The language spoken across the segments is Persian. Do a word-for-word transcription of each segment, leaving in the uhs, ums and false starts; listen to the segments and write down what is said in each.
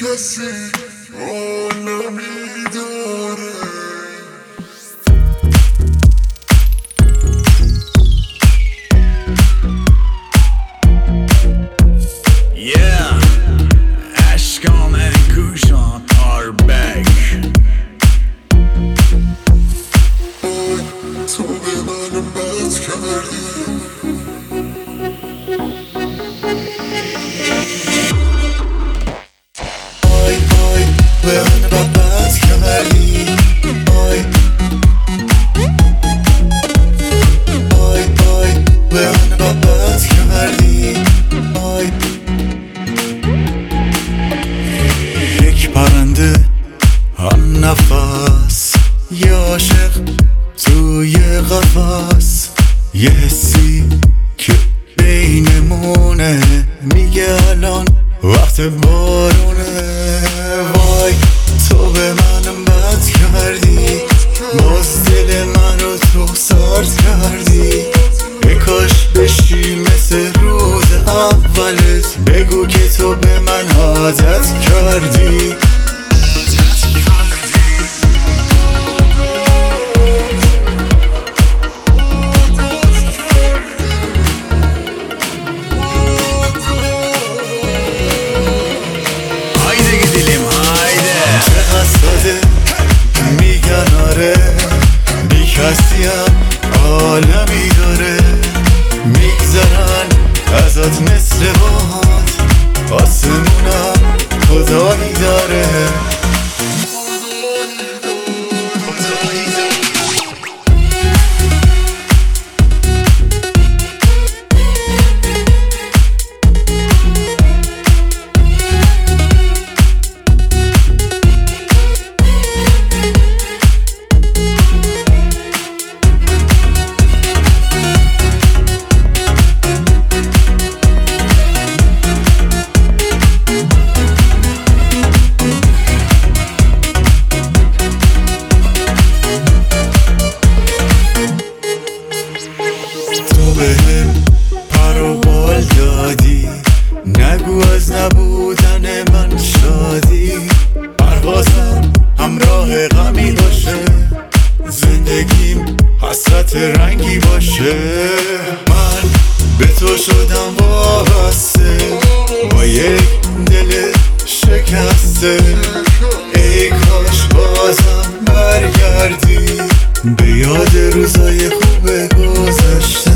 کسی عالمی داره. Yeah, Ashkan and Kushan are back. تو به من بد کردی، آی آی به من بد کردی، آی آی آی به من بد کردی، آی. یک پرنده هم نفس، یه عاشق توی قفس، یه حسی که بینمونه میگه الان وقت بارونه. وای تو به منم بد کردی، باز دل من رو تو سرد کردی. ای کاش بشی مثل روز اولت، بگو که تو به من عادت کردی. میگن آره بی کسیم عالمی داره، میگذرن ازت مثل باد، آسمونم خدایی داره. بهم پر و بال دادی، نگو از نبودن من شادی. پروازم همراه غمی باشه، زندگیم حسرت رنگی باشه. من به تو شدم وابسته، با یک دل شکسته. ای کاش بازم برگردی به یاد روزای خوب گذشته.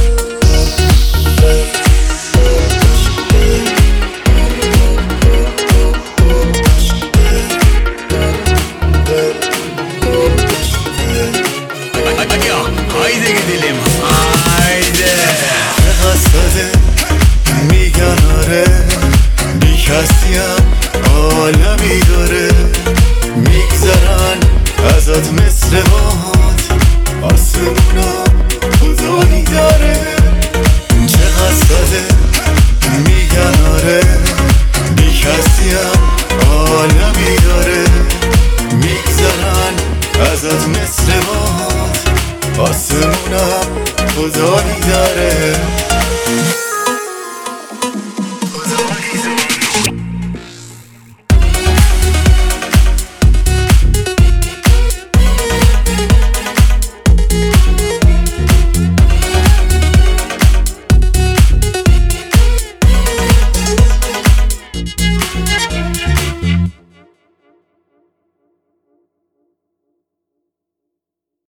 Haydi gidelim, haydi. حسده میگن آره بی کسیم عالمی داره، میگذرن ازت مثل باد، آسمونا خدایی داره. چقدر ساده میگن آره بی کسیم عالمی داره، میگذرن ازت مثل باد، آسمونم خدایی داره.